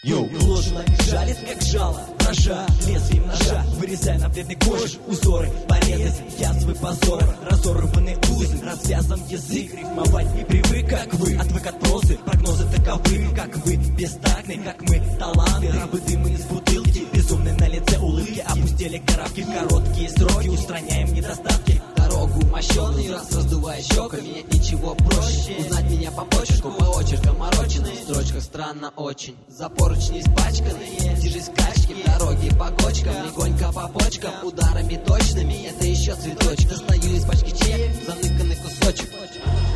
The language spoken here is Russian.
Йоу, ложно жалит, как жало ножа, лезвием ножа, вырезая на бледной коже узоры, порезы, язвы, позоры, разорванные узы, развязан язык, рифмовать не привык, как вы, отвык от прозы, прогнозы таковы, как вы, бестактны, как мы, таланты, рабы дыма из бутылки, безумные на лице улыбки, опустили коробки в короткие сроки, устраняем недостатки. Дорогу мощеный, раз раздувая щеками, нет ничего проще. Узнать меня по почерку, по очеркам мороченной. В строчках странно очень, за поручни испачканные. Держись скачки, в дороге по кочкам, легонько по почкам, ударами точными. Это еще цветочек, достаю из пачки чек, заныканный кусочек.